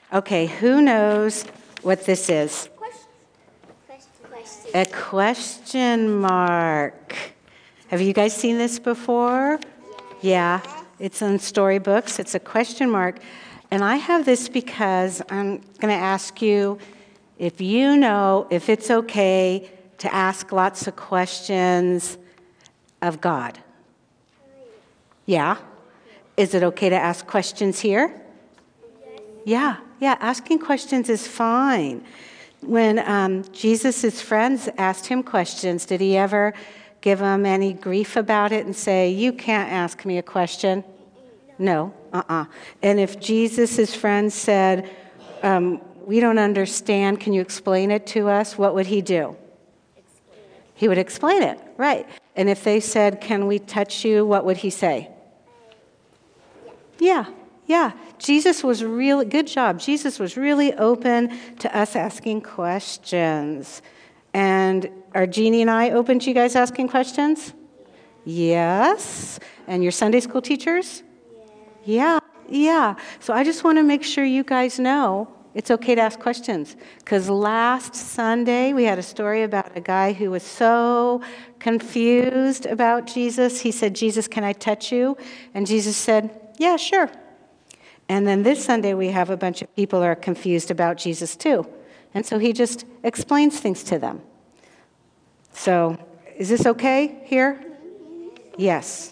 Okay, who knows what this is? Question. A question mark. Have you guys seen this before? Yeah, it's in storybooks. It's a question mark. And I have this because I'm going to ask you if you know if it's okay to ask lots of questions of God. Yeah? Is it okay to ask questions here? Yeah, asking questions is fine. When Jesus' friends asked him questions, did he ever give them any grief about it and say, you can't ask me a question? No, And if Jesus' friends said, we don't understand, can you explain it to us? What would he do? He would explain it, right. And if they said, can we touch you, what would he say? Yeah. Jesus was really, good job. Jesus was really open to us asking questions. And are Jeannie and I open to you guys asking questions? Yes. And your Sunday school teachers? Yeah. So I just want to make sure you guys know it's okay to ask questions. Because last Sunday, we had a story about a guy who was so confused about Jesus. He said, Jesus, can I touch you? And Jesus said, yeah, sure. And then this Sunday, we have a bunch of people who are confused about Jesus too. And so he just explains things to them. So is this okay here? Yes.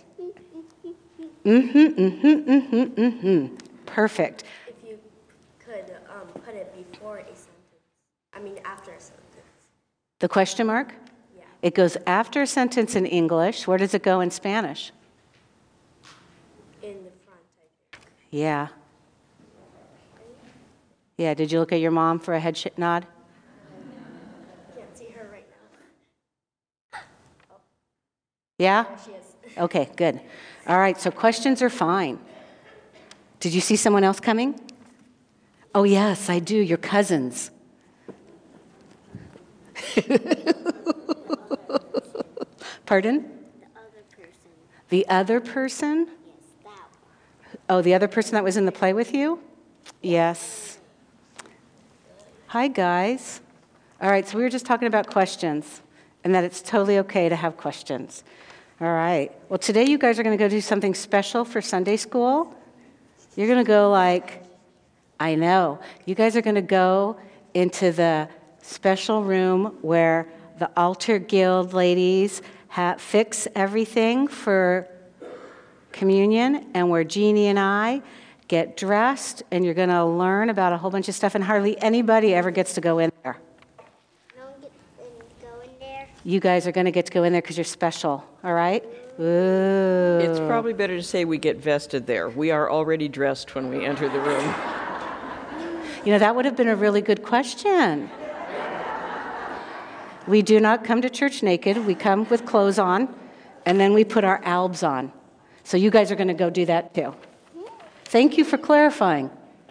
Perfect. If you could put it before a sentence. After a sentence. The question mark? Yeah. It goes after a sentence in English. Where does it go in Spanish? In the front, I think. Yeah. Yeah, did you look at your mom for a head nod? Can't see her right now. Yeah? There she is. Okay, good. All right, so questions are fine. Did you see someone else coming? Oh, yes, I do, your cousins. Pardon? The other person. The other person? Yes, that one. Oh, the other person that was in the play with you? Yes. Hi, guys. All right, so we were just talking about questions and that it's totally okay to have questions. All right. Well, today you guys are going to go do something special for Sunday school. You're going to go I know. You guys are going to go into the special room where the altar guild ladies fix everything for communion, and where Jeannie and I get dressed, and you're going to learn about a whole bunch of stuff, and hardly anybody ever gets to go in there. No one gets to go in there? You guys are going to get to go in there because you're special, all right? Ooh. It's probably better to say we get vested there. We are already dressed when we enter the room. You know, that would have been a really good question. We do not come to church naked. We come with clothes on, and then we put our albs on. So you guys are going to go do that too. Thank you for clarifying.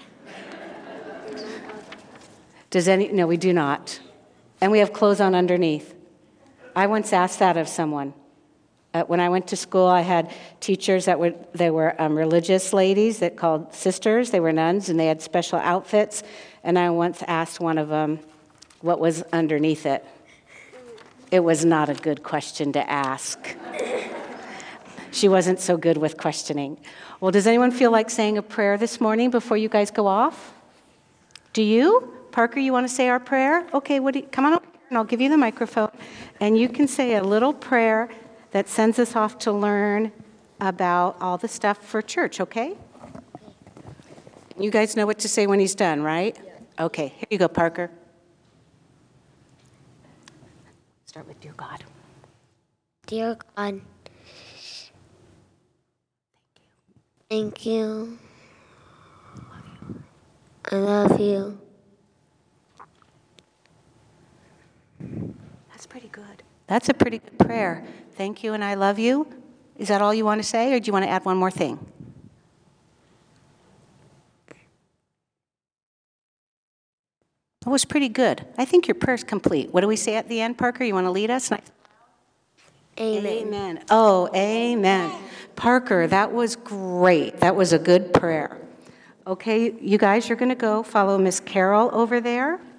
No, we do not. And we have clothes on underneath. I once asked that of someone. When I went to school, I had teachers that were religious ladies that called sisters. They were nuns, and they had special outfits. And I once asked one of them what was underneath it. It was not a good question to ask. She wasn't so good with questioning. Well, does anyone feel like saying a prayer this morning before you guys go off? Do you? Parker, you want to say our prayer? Okay, come on up here, and I'll give you the microphone. And you can say a little prayer that sends us off to learn about all the stuff for church, okay? You guys know what to say when he's done, right? Yeah. Okay, here you go, Parker. Start with Dear God. Dear God, thank you. I love you. That's pretty good. That's a pretty good prayer. Thank you and I love you. Is that all you want to say, or do you want to add one more thing? That was pretty good. I think your prayer's complete. What do we say at the end, Parker? You want to lead us? Amen. Amen. Oh, amen. Parker, that was great. That was a good prayer. Okay, you guys, you're going to go follow Miss Carol over there.